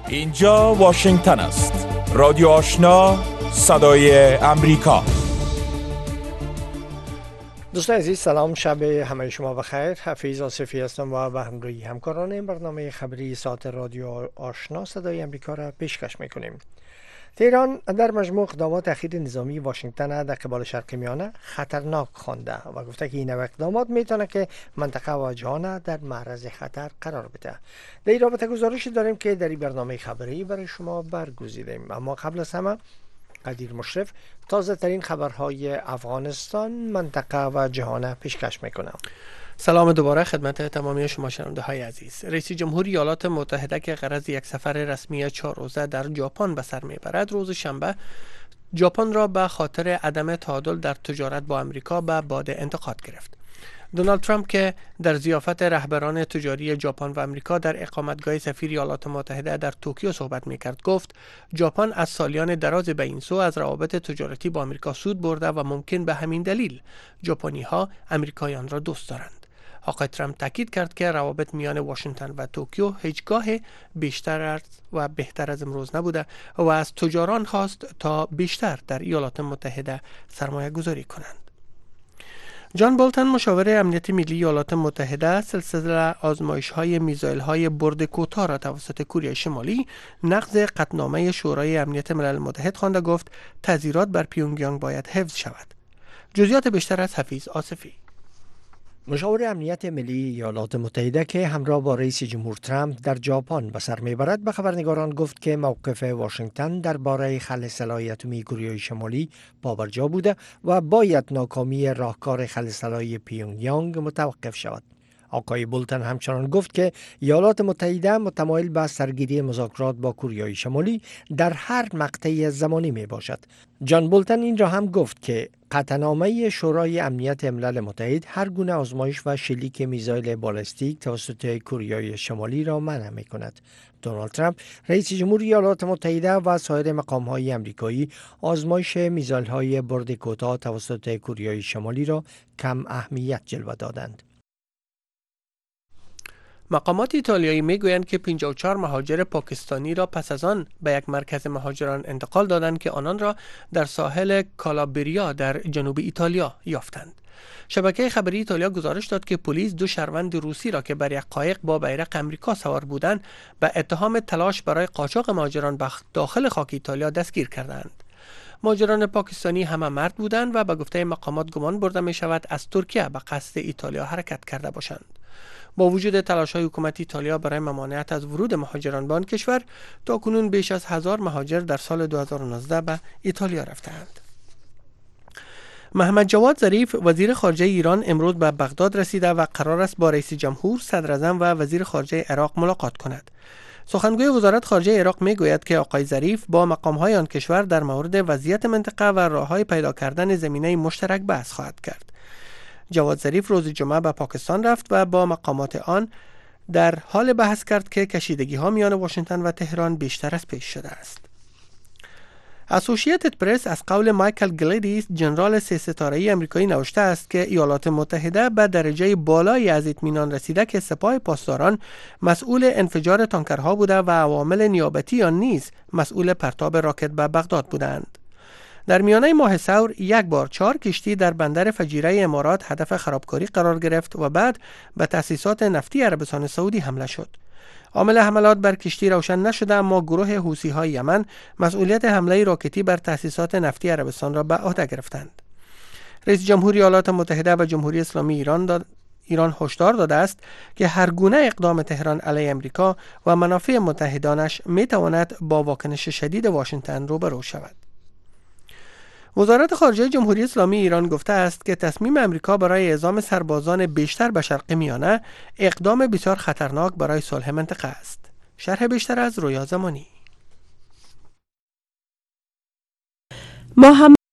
اینجا واشنگتن است. رادیو آشنا، صدای امریکا. دوستان عزیز سلام، شب همه شما بخیر. حفیظ آصفی هستم و به همراهی همکاران این برنامه خبری ساعت رادیو آشنا صدای امریکا را پیشکش میکنیم. تهران در مجموع اقدامات اخیر نظامی واشنگتن در قبال شرق میانه خطرناک خوانده و گفته که این اقدامات میتونه که منطقه و جهان در معرض خطر قرار بده. در این رابطه گزارشی داریم که در این برنامه خبری برای شما برگزیدیم، اما قبل از همه قدیر مشرف تازه ترین خبرهای افغانستان، منطقه و جهان پیشکش میکنم. سلام دوباره خدمت تمامی شما شنونده های عزیز. رئیس جمهور ایالات متحده که غرض یک سفر رسمی 4 روزه در ژاپن به سر میبرد، روز شنبه ژاپن را به خاطر عدم تعادل در تجارت با امریکا به باد انتقاد گرفت. دونالد ترامپ که در ضیافت رهبران تجاری ژاپن و امریکا در اقامتگاه سفیر ایالات متحده در توکیو صحبت میکرد، گفت ژاپن از سالیان دراز به این سو از روابط تجارتی با امریکا سود برده و ممکن به همین دلیل ژاپنی ها امریکایان را دوست دارند. آقای ترامپ تاکید کرد که روابط میان واشنگتن و توکیو هیچگاه بیشتر و بهتر از امروز نبوده و از تجاران خواست تا بیشتر در ایالات متحده سرمایه گذاری کنند. جان بولتن مشاور امنیت ملی ایالات متحده سلسله آزمایش‌های میزایل‌های برد کوتاه را توسط کره شمالی نقض قطعنامه شورای امنیت ملل متحد خوانده، گفت تضییعات بر پیونگیانگ باید حفظ شود. جزئیات بیشتر از حفیظ آصفی. مشاور امنیت ملی ایالات متحده که همراه با رئیس جمهور ترامپ در ژاپن به سر میبرد به خبرنگاران گفت که موقف واشنگتن درباره خلع سلاح اتمی کره شمالی پابرجا بوده و باید ناکامی راهکار خلع سلاح پیونگیانگ متوقف شود. آقای بولتن همچنان گفت که ایالات متحده متمایل به سرگیری مذاکرات با کره شمالی در هر مقطع زمانی می باشد. جان بولتن این را هم گفت که قطعنامه شورای امنیت ملل متحد هر گونه آزمایش و شلیک میزایل بالستیک توسط کره شمالی را منع می کند. دونالد ترامپ رئیس جمهور ایالات متحده و سایر مقام‌های آمریکایی آزمایش میزایل‌های برد کوتاه توسط کره شمالی را کم اهمیت جلوه دادند. مقامات ایتالیایی میگویند که 54 مهاجر پاکستانی را پس از آن به یک مرکز مهاجران انتقال دادند که آنان را در ساحل کالابریا در جنوب ایتالیا یافتند. شبکه خبری ایتالیا گزارش داد که پلیس 2 شهروند روسی را که بر یک قایق با بیرق امریکا سوار بودند به اتهام تلاش برای قاچاق مهاجران به داخل خاک ایتالیا دستگیر کردند. مهاجران پاکستانی همه مرد بودند و به گفته مقامات گمان برده می شود از ترکیه به قصد ایتالیا حرکت کرده باشند. با وجود تلاش‌های حکومت ایتالیا برای ممانعت از ورود مهاجران به آن کشور، تاکنون بیش از 1000 مهاجر در سال 2019 به ایتالیا رفتند. محمد جواد ظریف وزیر خارجه ایران امروز به بغداد رسیده و قرار است با رئیس جمهور، صدراعظم و وزیر خارجه عراق ملاقات کند. سخنگوی وزارت خارجه عراق میگوید که آقای ظریف با مقام‌های آن کشور در مورد وضعیت منطقه و راه‌های پیدا کردن زمینه مشترک بحث خواهد کرد. جواد ظریف روز جمعه به پاکستان رفت و با مقامات آن در حال بحث کرد که کشیدگی‌ها میان واشنگتن و تهران بیشتر از پیش شده است. اسوسییتد پرس از قول مایکل گلیدیس، ژنرال 3 ستاره‌ای آمریکایی، نوشته است که ایالات متحده به درجه بالایی از اطمینان رسیده که سپاه پاسداران مسئول انفجار تانکرها بوده و عوامل نیابتی آن نیز مسئول پرتاب راکت به بغداد بودند. در میانه ماه ثور یک بار 4 کشتی در بندر فجیره امارات هدف خرابکاری قرار گرفت و بعد به تأسیسات نفتی عربستان سعودی حمله شد. عامل حملات بر کشتی روشن نشده، اما گروه حوثی‌های یمن مسئولیت حمله راکتی بر تأسیسات نفتی عربستان را به عهده گرفتند. رئیس جمهور ایالات متحده و جمهوری اسلامی ایران هشدار داده است که هر گونه اقدام تهران علیه امریکا و منافع متحدانش میتواند با واکنش شدید واشنگتن روبرو شود. وزارت خارجه جمهوری اسلامی ایران گفته است که تصمیم امریکا برای اعزام سربازان بیشتر به شرق میانه اقدام بسیار خطرناک برای صلح منطقه است. شرح بیشتر از رویا زمانی. محمد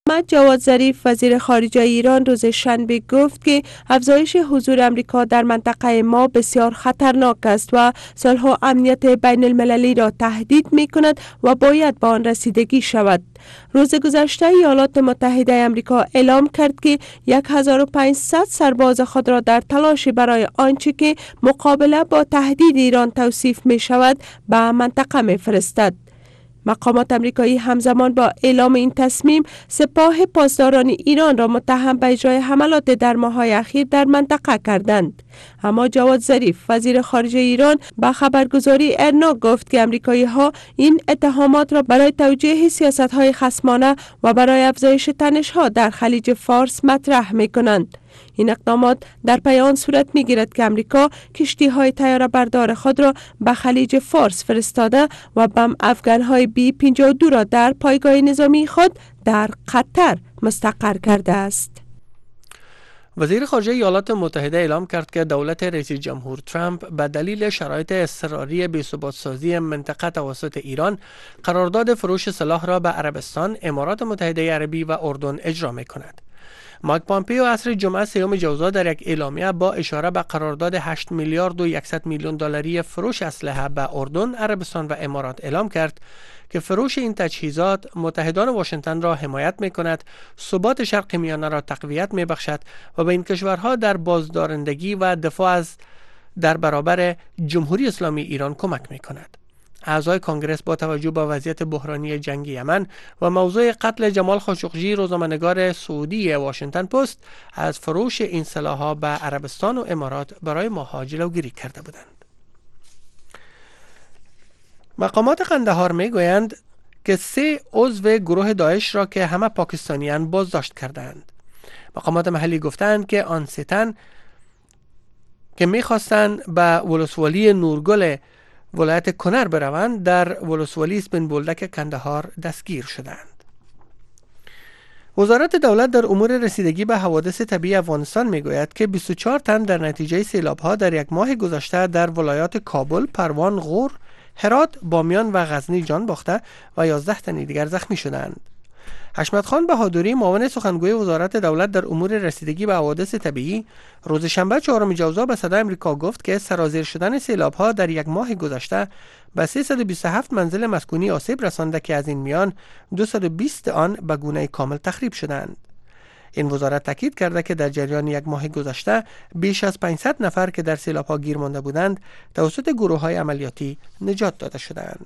محمد جواد ظریف وزیر خارجه ایران روز شنبه گفت که افزایش حضور امریکا در منطقه ما بسیار خطرناک است و صلح و امنیت بین المللی را تهدید می کند و باید به آن رسیدگی شود. روز گذشته ایالات متحده آمریکا اعلام کرد که 1500 سرباز خود را در تلاش برای آنچه که مقابله با تهدید ایران توصیف می شود به منطقه می فرستد. مقامات آمریکایی همزمان با اعلام این تصمیم سپاه پاسداران ایران را متهم به اجرای حملات در ماه‌های اخیر در منطقه کردند. اما جواد ظریف وزیر خارجه ایران به خبرگزاری ارنا گفت که آمریکایی‌ها این اتهامات را برای توجیه سیاست‌های خصمانه و برای افزایش تنش‌ها در خلیج فارس مطرح می‌کنند. این اقدامات در پی آن صورت می‌گیرد که امریکا کشتی‌های طیاره بردار خود را به خلیج فارس فرستاده و بم افغان‌های B-52 را در پایگاه نظامی خود در قطر مستقر کرده است. وزیر خارجه ایالات متحده اعلام کرد که دولت رئیس جمهور ترامپ به دلیل شرایط اضطراری بی‌ثبات‌سازی منطقه توسط ایران قرارداد فروش سلاح را به عربستان، امارات متحده عربی و اردن اجرا می‌کند. مایک پامپیو عصر جمعه 3 ژوئن در یک اعلامیه با اشاره به قرارداد 8 میلیارد و 100 میلیون دلاری فروش اسلحه به اردن، عربستان و امارات اعلام کرد که فروش این تجهیزات متحدان واشنگتن را حمایت می‌کند، ثبات شرق میانه را تقویت می‌بخشد و به این کشورها در بازدارندگی و دفاع در برابر جمهوری اسلامی ایران کمک می‌کند. اعضای کنگره با توجه به وضعیت بحرانی جنگ یمن و موضوع قتل جمال خاشقجی، روزنامه‌نگار سعودی واشنگتن پست از فروش این سلاح‌ها به عربستان و امارات برای ماه‌ها جلوگیری کرده بودند. مقامات قندهار میگویند که 3 عضو گروه داعش را که همه پاکستانیان بازداشت کردند. مقامات محلی گفتند که آن 3 تن که می‌خواستند به ولسوالی نورگل ولایت کنر بروند در ولسوالی اسپین بولدک کندهار دستگیر شدند. وزارت دولت در امور رسیدگی به حوادث طبیعی افغانستان میگوید که 24 تن در نتیجه سیلاب‌ها در یک ماه گذشته در ولایات کابل، پروان، غور، هرات، بامیان و غزنی جان باخته و 11 تن دیگر زخمی شدند. حشمت خان بهادری، معاون سخنگوی وزارت دولت در امور رسیدگی به حوادث طبیعی، روز شنبه 4 ژوئن به صدای آمریکا گفت که سرازیر شدن سیلاب‌ها در یک ماه گذشته به 327 منزل مسکونی آسیب رسانده که از این میان 220 آن به گونه کامل تخریب شدند. این وزارت تاکید کرده که در جریان یک ماه گذشته بیش از 500 نفر که در سیلاب‌ها گیر مانده بودند توسط گروه‌های عملیاتی نجات داده شدند.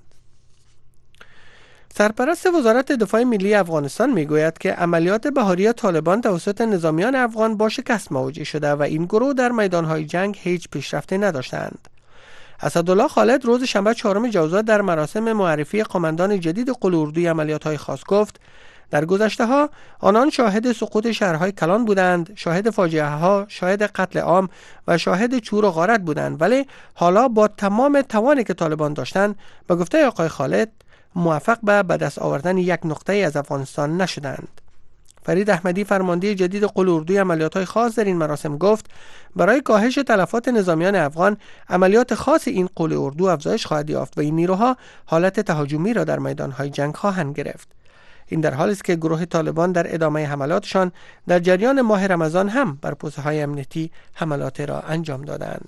سرپرست وزارت دفاع ملی افغانستان میگوید که عملیات بهاری طالبان توسط نظامیان افغان با شکست مواجه شده و این گروه در میدانهای جنگ هیچ پیشرفتی نداشتند. اسدالله خالد روز شنبه 4 ژوئن در مراسم معرفی قماندان جدید قل اردوی عملیات‌های خاص گفت در گذشته‌ها آنان شاهد سقوط شهرهای کلان بودند، شاهد فاجعه‌ها، شاهد قتل عام و شاهد چور و غارت بودند، ولی حالا با تمام توانی که طالبان داشتند به گفته آقای خالد موفق به دست آوردن یک نقطه از افغانستان نشدند. فرید احمدی فرمانده جدید قل اردوی عملیات‌های خاص در این مراسم گفت برای کاهش تلفات نظامیان افغان عملیات خاص این قل اردو افزایش خواهد یافت و این نیروها حالت تهاجمی را در میدان‌های جنگ خواهند گرفت. این در حالی است که گروه طالبان در ادامه حملاتشان در جریان ماه رمضان هم بر پوست‌های امنیتی حملات را انجام دادند.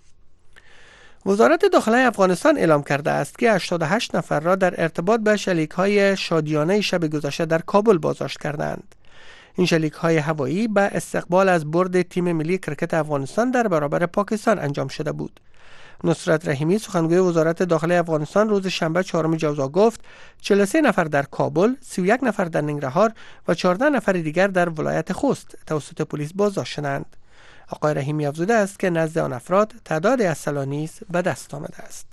وزارت داخله افغانستان اعلام کرده است که 88 نفر را در ارتباط به شلیک‌های شادیانه شب گذشته در کابل بازداشت کردند. این شلیک‌های هوایی به استقبال از برد تیم ملی کرکت افغانستان در برابر پاکستان انجام شده بود. نصرت رحیمی سخنگوی وزارت داخله افغانستان روز شنبه 4 ژوئن گفت 43 نفر در کابل، 31 نفر در ننگرهار و 14 نفر دیگر در ولایت خوست توسط پلیس بازداشت شدند. آقای رحیمی افزوده است که نزد آن افراد تعداد اصلی نیز به دست آمده است.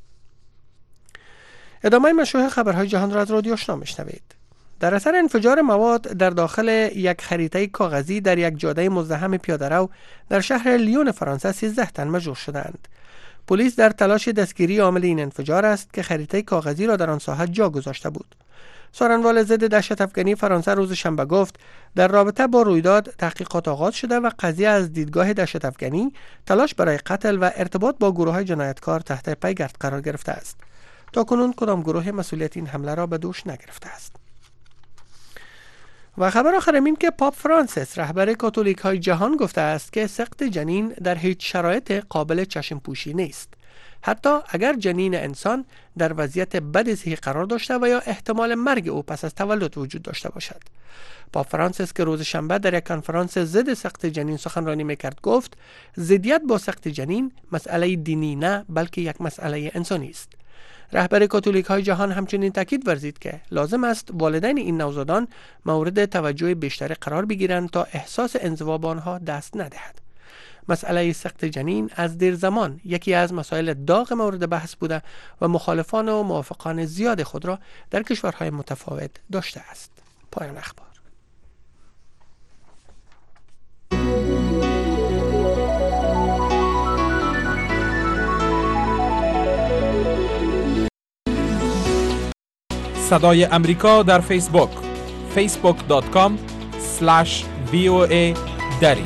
ادامه مشروع خبرهای جهان را از رادیو آشنا میشنوید. در اثر انفجار مواد در داخل یک خریطه کاغذی در یک جاده مزدحم پیاده‌رو در شهر لیون فرانسه 13 تن مجروح شدند. پلیس در تلاش دستگیری عامل این انفجار است که خریطه کاغذی را در آن ساحت جا گذاشته بود. سخنگوی ضد دهشت افکنی فرانسه روز شنبه گفت در رابطه با رویداد تحقیقات آغاز شده و قضیه از دیدگاه دهشت افکنی تلاش برای قتل و ارتباط با گروه‌های جنایتکار تحت پیگرد قرار گرفته است. تاکنون کدام گروه مسئولیت این حمله را به دوش نگرفته است. و خبر آخر این که پاپ فرانسیس رهبر کاتولیک های جهان گفته است که سقط جنین در هیچ شرایط قابل چشم پوشی نیست، حتی اگر جنین انسان در وضعیت بد صحی قرار داشته و یا احتمال مرگ او پس از تولد وجود داشته باشد. پاپ فرانسیس که روز شنبه در یک کنفرانس ضد سقط جنین سخنرانی میکرد گفت ضدیت با سقط جنین مسئله دینی نه بلکه یک مسئله انسانی است. رهبر کاتولیک های جهان همچنین تاکید ورزید که لازم است والدین این نوزادان مورد توجه بیشتری قرار بگیرند تا احساس انزوا به آنها دست ندهد. مسئله سقط جنین از دیر زمان یکی از مسائل داغ مورد بحث بوده و مخالفان و موافقان زیاد خود را در کشورهای متفاوت داشته است. پایان اخبار. صدای امریکا در فیسبوک facebook.com/VOA دری.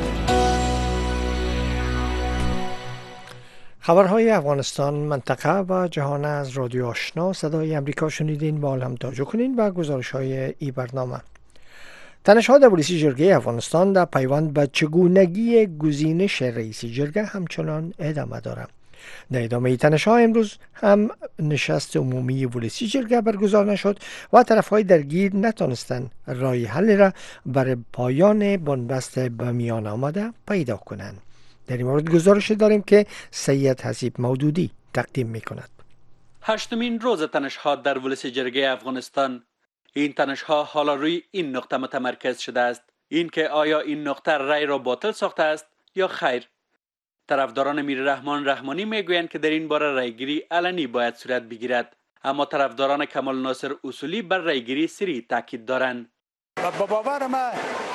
خبرهای افغانستان، منطقه و جهان از رادیو آشنا صدای امریکا شنیدین. با هم توجه کنین و گزارش‌های این برنامه. تنش‌ها در ولسی جرگه افغانستان در پیوند به چگونگی گزینش رئیس جرگه همچنان ادامه دارد. در ادامه تنش‌ها امروز هم نشست عمومی ولسی جرگه برگزار نشد و طرف‌های درگیر نتانستند راه حل را برای پایان بنبست به میان آمده پیدا کنند. در این مورد گزارش داریم که سید حسیب مودودی تقدیم می‌کند. هشتمین روز تنش‌ها در ولسی جرگه افغانستان. این تنش‌ها حالا روی این نقطه متمرکز شده است، این که آیا این نقطه رأی را باطل ساخته است یا خیر. طرفداران میر رحمان رحمانی میگویند که در این باره رأیگیری علنی باید صورت بگیرد، اما طرفداران کمال ناصر اصولی بر رأیگیری سری تاکید دارند. با باور ما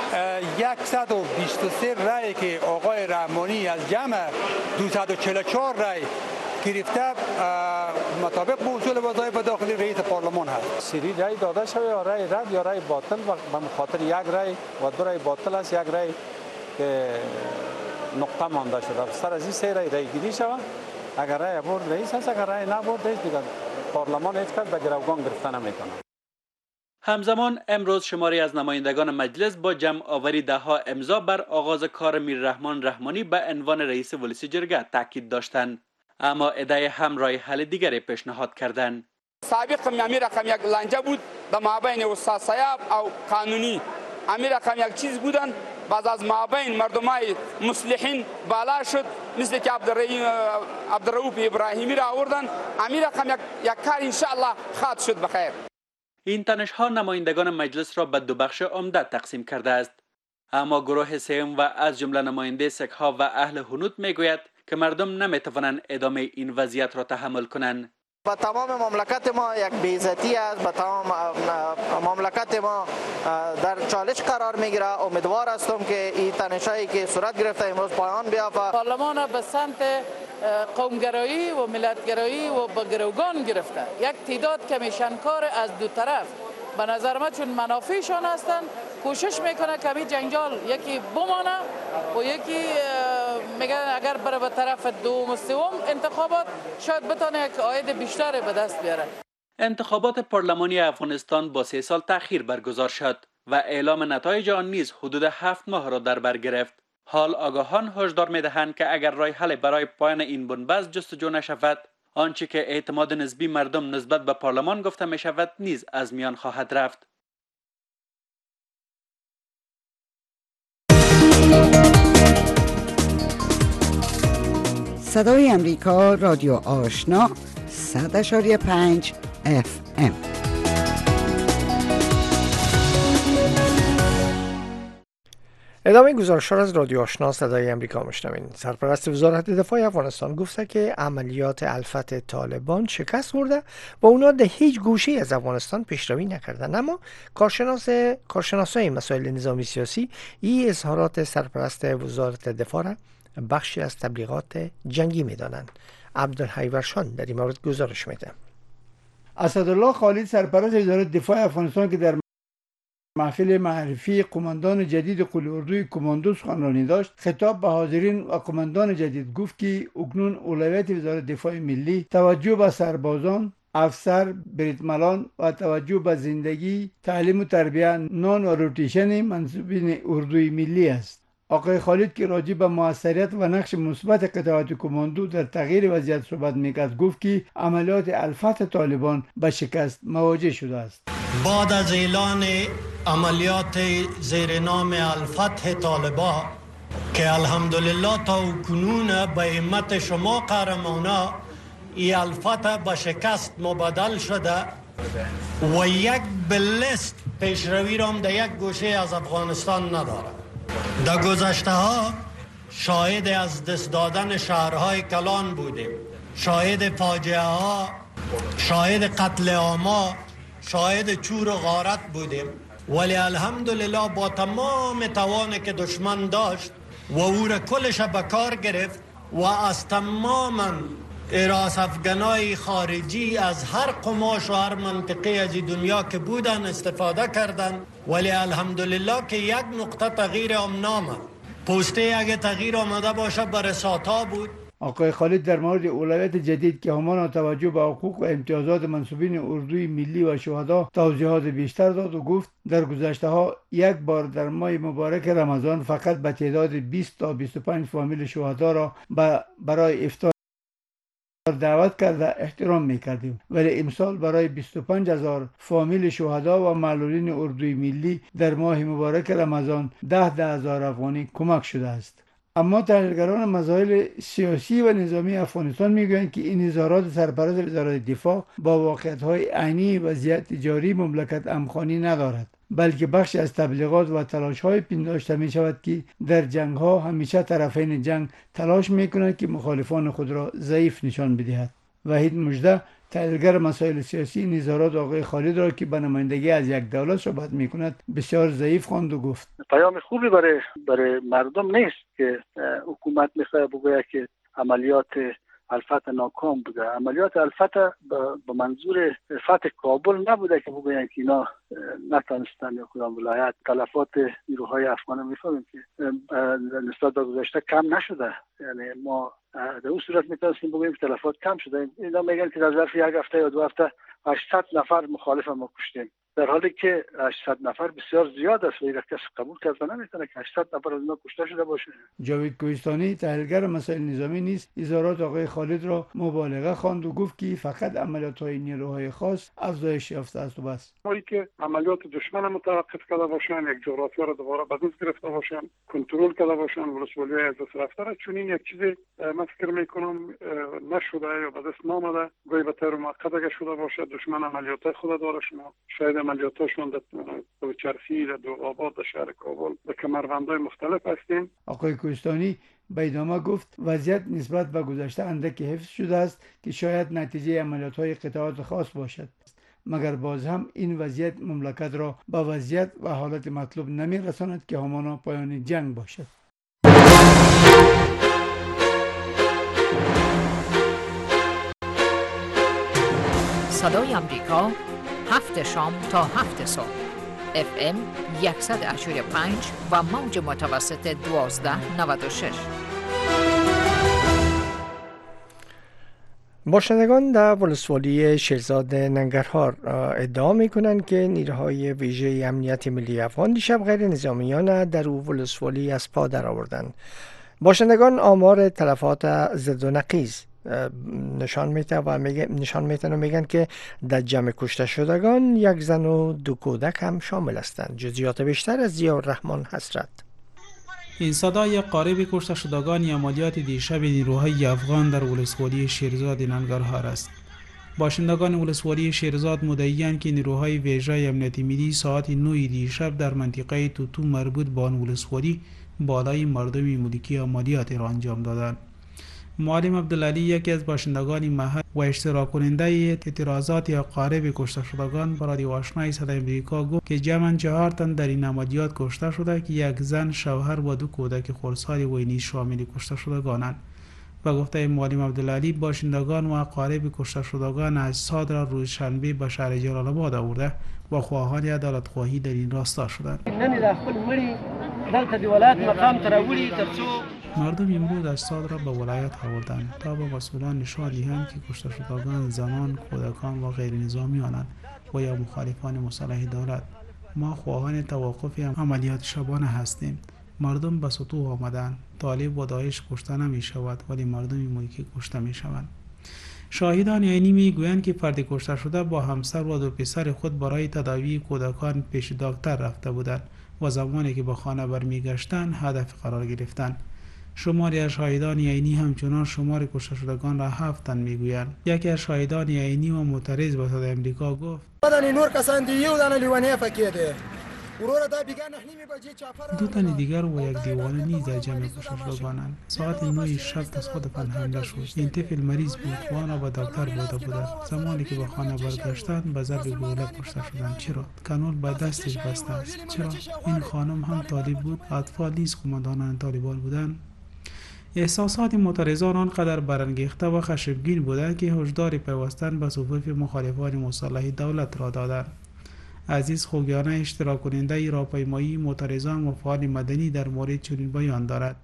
123 رأی که آقای رحمانی از جمع 244 رأی گرفته مطابق به اصول وظایف داخلی رئیس پارلمان هست. سری رأی داده شده یا رأی رد یا رأی باطل و به خاطر یک رأی و دو رأی باطل است، یک رأی که نقطه مانده شده. سر از این سه رأی گیری شود. اگر رأی برد رئیس هست، اگر رأی نبرد رئیس دیگر پارلمان هیچ کس به گروگان گرفته نمیکنه. همزمان امروز شماری از نمایندگان مجلس با جمع آوری ده‌ها امضا بر آغاز کار میر رحمان رحمانی به عنوان رئیس ولسی جرگه تاکید داشتند، اما ادعای هم راه حل دیگری پیشنهاد کردند. سابق امیر رقم یک لنجه بود در مابین استاد سیاب او قانونی. امیر رقم یک چیز بودن، بعد از مابین مردمای مصلحین بالا شد، مثل که عبدالرؤوف ابراهیمی را آوردن. امیر رقم یک کار انشاءالله خاط شد بخیر. این تنش‌ها نمایندگان مجلس را به دو بخش عمده تقسیم کرده است، اما گروه سوم و از جمله نماینده سک‌ها و اهل حنوط میگوید که مردم نمیتوانند ادامه این وضعیت را تحمل کنند. با تمام مملکت ما یک بی‌عزتی است، با تمام مملکت ما در چالش قرار میگیره. امیدوار هستم که این تنشایی که صورت گرفته امروز پایان بیافته. پارلمان به سمت قومگرایی و ملتگرایی و به گروگان گرفته. یک تعداد کمیشنکار از دو طرف به نظر من چون منافعشان هستند کوشش میکنه که این جنجال یکی بمانه و یکی میگن اگر بره به طرف دوم و سوم انتخابات شاید بتونه یک عاید بیشتر به دست بیاره. انتخابات پارلمانی افغانستان با 3 سال تأخیر برگزار شد و اعلام نتایج آن نیز حدود 7 ماه را در بر گرفت. حال آگاهان هشدار میدهند که اگر راه حل برای پایان این بنبست جستجو نشود، آنچه که اعتماد نسبی مردم نسبت به پارلمان گفته می شود نیز از میان خواهد رفت. صدای امریکا، رادیو آشنا 100.5 FM. ادامه گزارش از رادیو آشنا صدای امریکا میشنوین. سرپرست وزارت دفاع افغانستان گفته که عملیات الفتح طالبان شکست خورده و اونا در هیچ گوشه از افغانستان پیشروی نکردند، اما کارشناسای مسائل نظامی سیاسی این اظهارات سرپرست وزارت دفاع را بخشی از تبلیغات جنگی میدانند. عبدالحی ورشان در این مورد گزارش میده. اسدالله خالد سرپرست وزارت دفاع افغانستان که در محفل معرفی قماندان جدید قول اردوی کماندو سخنرانی داشت، خطاب به حاضرین و قماندان جدید گفت که اکنون اولویت وزارت دفاع ملی توجه به سربازان، افسر، بریتملان و توجه به زندگی، تعلیم و تربیت، نان و روتیشن منصوبین اردوی ملی است. آقای خالد که راجع به موثریت و نقش مثبت قطعات کماندو در تغییر وضعیت صحبت میکرد گفت که عملیات الفتح طالبان به شکست مواجه شده است. بعد از اعلان عملیات زیر نام الفتح طالبان که الحمدلله تا کنون به همت شما قهرمانا این الفتح به شکست مبدل شده و یک بلست پیشروی را در یک گوشه از افغانستان نداره. در گذشته ها شاهد از دست دادن شهرهای کلان بودیم، شاهد فاجعه ها، شاهد قتل عام‌ها، شاهد چور و غارت بودیم، ولی الحمدلله با تمام توانی که دشمن داشت و او را کلش به کار گرفت و از تمام اراس افغانای خارجی از هر قماش و هر منطقه از دنیا که بودن استفاده کردن، ولی الحمدلله که یک نقطه تغییر هم نامد. پوسته اگه تغییر آمده باشه بر ساتا بود. آقای خالد در مورد اولویت جدید که همان توجه به حقوق و امتیازات منصوبین اردوی ملی و شهدا توضیحات بیشتر داد و گفت در گذشته ها یک بار در ماه مبارک رمضان فقط به تعداد 20 تا 25 فامیل شهدا را برای افطار دعوت کرده احترام میکردیم، ولی امسال برای 25,000 فامیل شهدا و معلولین اردوی ملی در ماه مبارک رمضان 10,000 افغانی کمک شده است. اما تحلیلگران مسائل سیاسی و نظامی افغانستان میگویند که این اظهارات سرپرست وزارت دفاع با واقعیت‌های عینی وضعیت جاری مملکت همخوانی ندارد، بلکه بخشی از تبلیغات و تلاش‌های پنداشته می‌شود که در جنگ‌ها همیشه طرفین جنگ تلاش می‌کنند که مخالفان خود را ضعیف نشان بدهد. وحید مژده تحلیلگر مسائل سیاسی نظارات آقای خالد را که به نمایندگی از یک دولت صحبت می‌کند بسیار ضعیف خواند و گفت پیام خوبی برای مردم نیست که حکومت می‌خواد بگوید که عملیات الفتح ناکام بوده. عملیات الفتح به منظور فتح کابل نبوده که بگویند که اینا نتونستن یا کدام ولایت. تلفات نیروهای افغان میفهمیم که نسبت به گذشته کم نشده، یعنی ما در اون صورت میتونستیم بگوییم که تلفات کم شده. اینا میگن که در ظرف یک هفته یا 2 هفته 800 نفر مخالف ما کشتیم، در حالی که 800 نفر بسیار زیاد است و این کسی قبول کرده نمیتونه که 800 نفر از اینا کشته شده باشه. جاوید کوهستانی تحلیلگر مسائل نظامی نیز اظهارات آقای خالد را مبالغه خواند و گفت که فقط عملیات‌های نیروهای خاص افزایش یافته است و بس. ولی که عملیات دشمن متوقف کرده باشن، یک جغرافیا را دوباره به دست گرفته باشن، کنترل کرده باشن، ولسوالی از دست رفته، چون این یک چیزی من فکر میکنم نشده یا به دست نامده، گاهی به طور موقت اگه شده باشه دشمن عملیات خود داره. شما شاید عملیاتشون در چرخی، در دوغاباد، در شهر کابل، در کمربندهای مختلف هستیم. آقای کوهستانی به ادامه گفت وضعیت نسبت به گذشته اندکی حفظ شده است که شاید نتیجه عملیات‌های قطعات خاص باشد، مگر باز هم این وضعیت مملکت را به وضعیت و حالت مطلوب نمی‌رساند که همانا پایان جنگ باشد. صدای امریکا 7 شام تا 7 صبح FM 100.5 و موج متوسط 1296. باشندگان در ولسوالی شیرزاد ننگرهار ادعا میکنند که نیروهای ویژه امنیت ملی افغان دیشب غیر نظامیان در ولسوالی از پا در آوردند. باشندگان آمار تلفات زد و نقیز نشان میتن و میگن که در جمع کشته شدگان 1 زن و 2 کودک هم شامل هستند. جزئیات بیشتر از ضیاءالرحمن حسرت. این صدای قارب کشته شدگان عملیات دیشب نیروهای افغان در ولسوالی شیرزاد ننگرهار است. باشندگان ولسوالی شیرزاد مدعی‌اند که نیروهای ویژه امنیتی ملی ساعت 9 دیشب در منطقه توتو مربوط به آن ولسوالی بالای مردم ملکی عملیات را انجام دادند. معلم عبدالعلی یکی از باشندگان محل و اشتراک کننده اعتراضات اقارب کشته شدگان برای آشنای صدای امریکا گفت که جمعاً 4 تن در این عملیات کشته شده که 1 زن، شوهر و 2 کودک خردسال وی نیز شامل کشته شدگانند. و گفته معلم عبدالعلی باشندگان و اقارب کشته شدگان اجساد را روز شنبه به شهر جلال آباد آورده و خواهان عدالت خواهی در این راستا شدند. نن د خپل مړي دلته د ولایت مقام ته راوړي ترڅو مردم امروز اجساد را به ولایت آوردند تا به مسئولان نشان دهند که کشته شدگان زنان، کودکان و غیر نظامیانند و یا مخالفان مسلح دولت. ما خواهان توقف عملیات شبانه هستیم. مردم به سطوح آمدند. طالب و داعش کشته نمی شود ولی مردم ملکی کشته می شوند. شاهدان عینی می گویند که فرد کشته شده با همسر و دو پسر خود برای تداوی کودکان پیش دکتر رفته بودند و زمانی که به خانه برمیگشتند هدف قرار گرفتند. شماری از شاهدان عینی همچنان شمار کشته شدگان را 7 تن میگویند. یکی از شاهدان عینی و معترض به صدای امریکا گفت نور کسان دیو دانه لیوانه فکیده. دو تن دیگر و یک دیوانه نیز در جمع کشته شدگانند. ساعت 9 شب تصادفاً حمله شد. این طفل مریض بود و آن را به دکتر برده بودند. زمانی که به خانه برگشتند به ضرب گلوله کشته شدند. چرا؟ کانول به دستش بسته است. چرا؟ این خانم هم طالب بود. اطفال نیز قماندانان طالبان بودند. احساسات معترضان آنقدر برانگیخته و خشمگین بودند که هشدار پیوستن به صفوف مخالفان مسلح دولت را دادند. عزیز خوگیانه اشتراک کننده راهپیمایی معترضان و فعال مدنی در مورد چنین بیان دارد.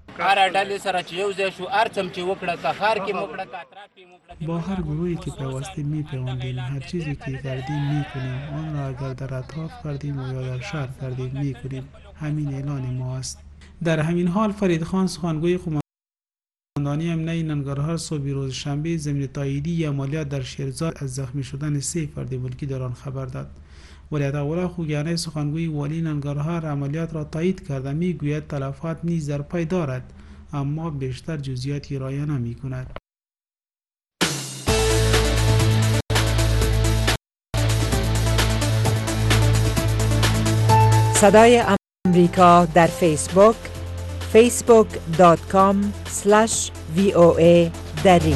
با هر گروهی که پیوسته میپیوندیم، هر چیزی که کردیم میکنیم، آن را اگر در اطراف کردیم و یا در شهر کردیم میکنیم. همین اعلان ما است. در همین حال فرید خان سخنگوی قماندانی امنیتی ننگرهار صبح روز شنبه ضمن تاییدی عملیات در شیرزاد از زخمی شدن 3 فرد ملکی در آن خبر داد. ولایت‌الله خوگیانه سخنگوی والی ننگرهار عملیات را تایید کرده میگوید تلفات نیز در پی دارد اما بیشتر جزئیاتی ارائه نمی‌کند. صدای امریکا در فیسبوک facebook.com/VOA دری.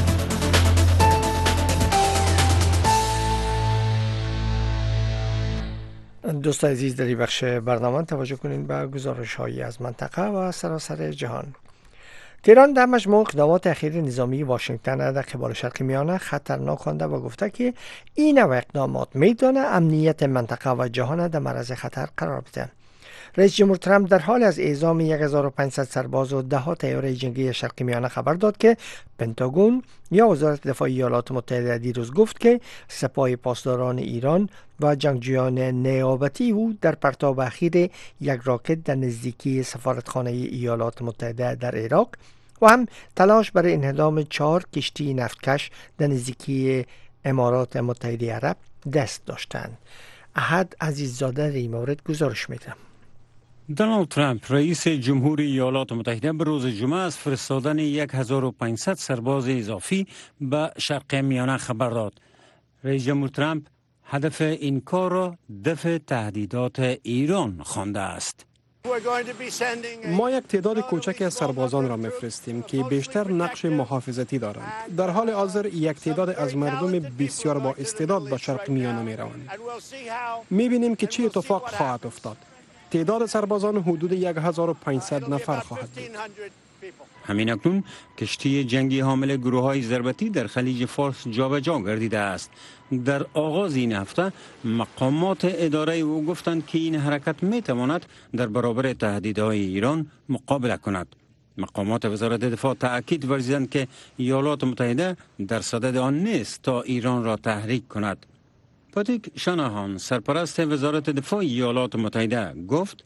دوستان عزیز، در این بخش برنامه توجه کنید به گزارش‌هایی از منطقه و سراسر جهان. تهران در مجموع اقدامات اخیر نظامی واشنگتن در قبال شرق میانه خطرناک خوانده و گفته که این نوع اقدامات میتونه امنیت منطقه و جهان در معرض خطر قرار بده. رئیس جمهور ترامپ در حال از اعزام 1500 سرباز و 10 طیاره جنگی شرق میانه خبر داد که پنتاگون یا وزارت دفاع ایالات متحده دیروز گفت که سپاه پاسداران ایران و جنگجویان نیابتی او در پرتاب اخیر یک راکت در نزدیکی سفارتخانه ایالات متحده در عراق و هم تلاش برای انهدام 4 کشتی نفتکش در نزدیکی امارات متحده عرب دست داشتند. احد عزیززاده در این مورد گزارش میده. دونالد ترامپ رئیس جمهوری ایالات متحده به روز جمعه از فرستادن 1500 سرباز اضافی به شرق میانه خبر داد. رئیس جمهور ترامپ هدف این کار را دفع تهدیدات ایران خوانده است. ما یک تعداد کوچک از سربازان را میفرستیم که بیشتر نقش محافظتی دارند. در حال حاضر یک تعداد از مردم بسیار با استعداد به شرق میانه می روند. می بینیم که چه اتفاق خواهد افتاد. تعداد سربازان حدود 1500 نفر خواهد بود. همین اکنون کشتی جنگی حامل گروه‌های ضربتی در خلیج فارس جابجا گردیده است. در آغاز این هفته مقامات اداره او گفتند که این حرکت میتواند در برابر تهدیدهای ایران مقابله کند. مقامات وزارت دفاع تأکید ورزیدند که ایالات متحده در صدد آن نیست تا ایران را تحریک کند. پاتریک شاناهان سرپرست وزارت دفاع ایالات متحده گفت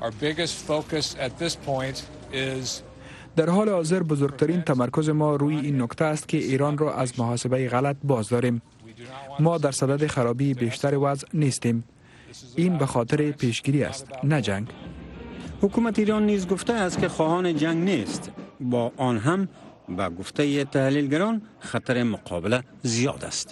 در حال حاضر بزرگترین تمرکز ما روی این نکته است که ایران را از محاسبه غلط باز داریم. ما در صدد خرابی بیشتر وضع نیستیم. این به خاطر پیشگیری است، نه جنگ. حکومت ایران نیز گفته است که خواهان جنگ نیست. با آن هم به گفته تحلیلگران خطر مقابله زیاد است.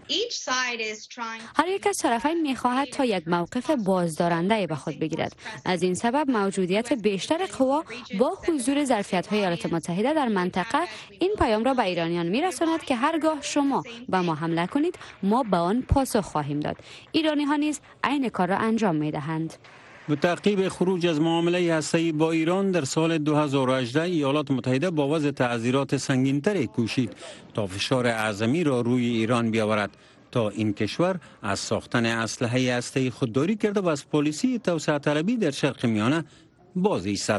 هر یک از طرفین می‌خواهد تا یک موقف بازدارنده به خود بگیرد. از این سبب موجودیت بیشتر قوا با حضور ظرفیت‌های ایالات متحده در منطقه این پیام را به ایرانیان می‌رساند که هرگاه شما به ما حمله کنید ما به آن پاسخ خواهیم داد. ایرانی‌ها نیز عین کار را انجام می‌دهند. به تعقیب خروج از معامله هسته‌ای با ایران در سال 2018 ایالات متحده با وضع تعزیرات سنگین‌تری کوشید تا فشار اعظمی را روی ایران بیاورد تا این کشور از ساختن اسلحه هسته‌ای خودداری کرده و از پالیسی توسعه طلبی در شرق میانه باز ایستد.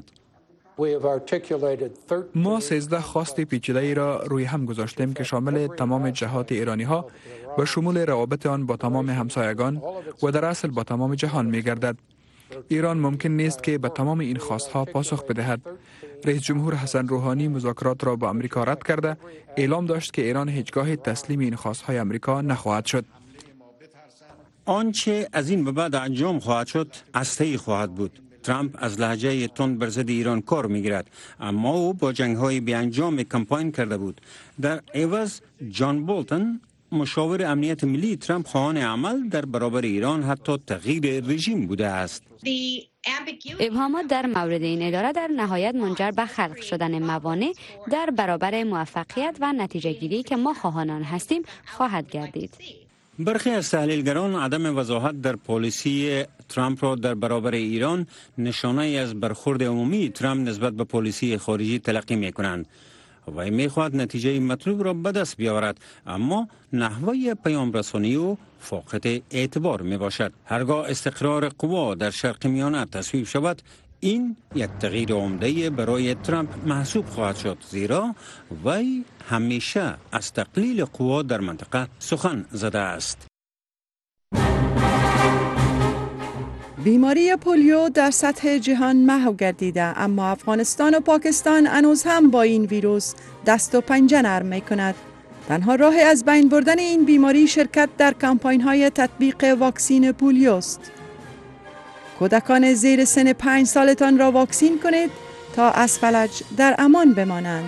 ما 13 خواست پیچیده ای را روی هم گذاشتیم که شامل تمام جهات ایرانی ها و شمول روابط آن با تمام همسایگان و در اصل با تمام جهان می گردد. ایران ممکن نیست که به تمام این خواستها پاسخ بدهد. رئیس جمهور حسن روحانی مذاکرات را با امریکا رد کرده، اعلام داشت که ایران هیچگاه تسلیم این خواستهای امریکا نخواهد شد. آنچه از این به بعد انجام خواهد شد هسته‌ای خواهد بود. ترامپ از لهجه تند بر ضد ایران کار میگیرد، اما او با جنگ‌های بی‌انجام کمپاین کرده بود. در عوض جان بولتن مشاور امنیت ملی ترامپ خواهان عمل در برابر ایران حتی تغییر رژیم بوده است. ابهامات در مورد این اداره در نهایت منجر به خلق شدن موانع در برابر موفقیت و نتیجه گیری که ما خواهان آن هستیم خواهد گردید. برخی از تحلیلگران عدم وضاحت در پالیسی ترامپ را در برابر ایران نشانه از برخورد عمومی ترامپ نسبت به پالیسی خارجی تلقی می کنند. و میخواهد نتیجه مطلوب را به دست بیاورد، اما نحوه پیام رسانی او فاقد اعتبار می باشد. هرگاه استقرار قوا در شرق میانه تصویب شود، این یک تغییر عمده برای ترامپ محسوب خواهد شد، زیرا وی همیشه از تقلیل قوا در منطقه سخن زده است. بیماری پولیو در سطح جهان محو گردیده، اما افغانستان و پاکستان هنوز هم با این ویروس دست و پنجه نرم می کند. تنها راه از بین بردن این بیماری شرکت در کمپاین های تطبیق واکسین پولیو است. کودکان زیر سن 5 سالتان را واکسین کنید تا از فلج در امان بمانند.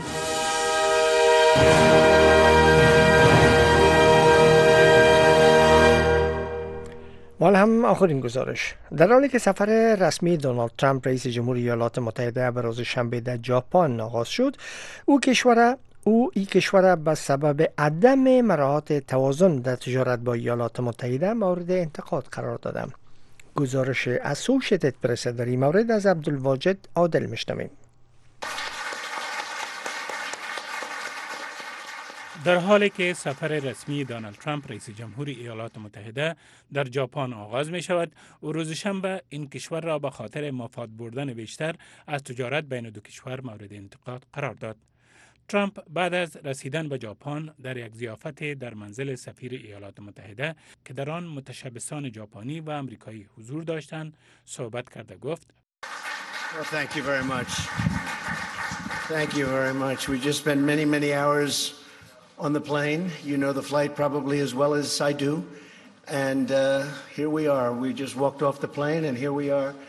مال هم آخرین گزارش. در حالی که سفر رسمی دونالد ترامپ رئیس جمهوری ایالات متحده به روز شنبه در ژاپن آغاز شد، این کشور به سبب عدم مراعات توازن در تجارت با ایالات متحده مورد انتقاد قرار داده. گزارش اسوشیتد پرس در این مورد از عبدالواجد عادل میشنویم. در حالی که سفر رسمی دونالد ترامپ رئیس جمهوری ایالات متحده در ژاپن آغاز می شود، او روز شنبه این کشور را به خاطر مفاد بردن بیشتر از تجارت بین دو کشور مورد انتقاد قرار داد. ترامپ بعد از رسیدن به ژاپن در یک ضیافت در منزل سفیر ایالات متحده که در آن متشبثان ژاپنی و آمریکایی حضور داشتند صحبت کرده گفت: Thank you very much. Thank you very much. We just spent many hours on the plane. You know the flight probably as well as I do. And here we are. We just walked off the plane and here we are.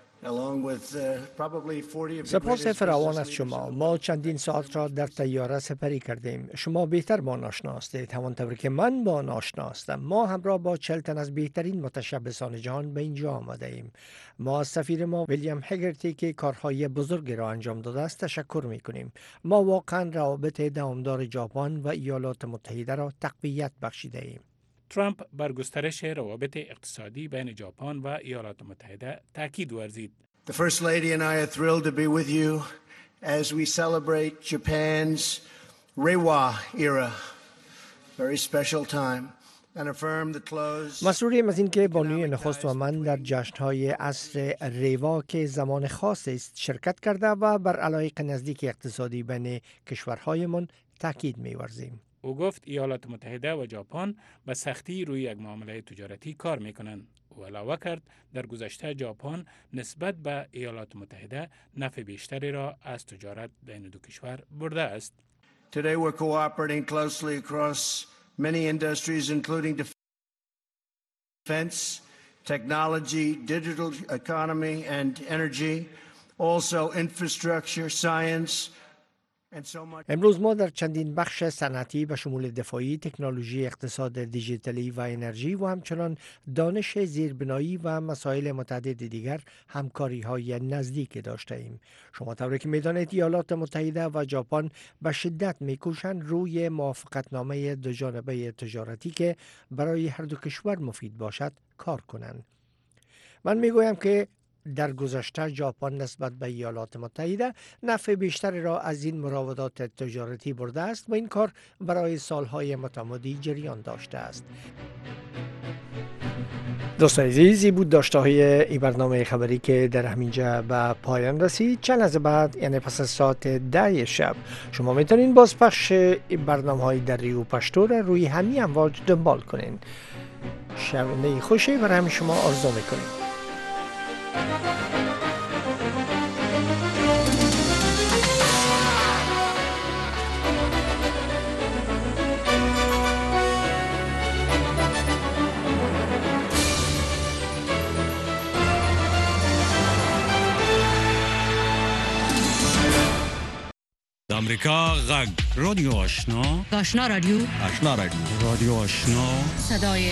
سپاس فراوان از شما. ما چندین ساعت را در طیاره سپری کردیم. شما بهتر با آن آشنا هستید، همانطور که من با آن آشنا هستم. ما همراه با 40 تن از بهترین متشبثان جهان به اینجا آمده ایم. ما از سفیر ما ویلیام هگرتی که کارهای بزرگی را انجام داده است تشکر می‌کنیم. ما واقعا روابط دوامدار ژاپن و ایالات متحده را تقویت بخشیده ایم. ترامپ بر گسترش روابط اقتصادی بین ژاپن و ایالات متحده تاکید ورزید. The First Lady and I are thrilled to be with you as we celebrate Japan's Reiwa era. Very special time. And affirm the close. مسروریم از اینکه بانوی نخست و من در جشن‌های عصر ریوا که زمان خاص است شرکت کرده و بر علایق نزدیک اقتصادی بین کشورهایمان تاکید می‌ورزیم. او گفت ایالات متحده و ژاپن به سختی روی یک معامله تجارتی کار میکنند. او علاوه کرد در گذشته ژاپن نسبت به ایالات متحده نفع بیشتری را از تجارت بین دو کشور برده است. Today we're cooperating closely across many industries including defense, technology, digital economy and energy, also infrastructure, science. امروز ما در چندین بخش صنعتی به شمول دفاعی، تکنولوژی، اقتصاد دیجیتالی و انرژی و همچنان دانش زیربنایی و مسائل متعدد دیگر همکاری‌های نزدیک داشته ایم. شما طوری که می‌دانید ایالات متحده و ژاپن به شدت می‌کوشند روی موافقتنامه دوجانبه تجارتی که برای هر دو کشور مفید باشد کار کنند. من می‌گویم که در گذشته ژاپن نسبت به ایالات متحده نفع بیشتری را از این مراودات تجارتی برده است و این کار برای سالهای متمادی جریان داشته است. دوستان عزیز، بود داشته های این برنامه خبری که در همینجا به پایان رسید. چند لحظه بعد یعنی پس از ساعت 10 شب شما میتونین باز پخش برنامه های دری و پشتو را روی همین امواج دنبال کنین. شنونده خوشی برای همه شما آرزو میکنیم. امریکا غږ رادیو آشنا رادیو رادیو آشنا صدای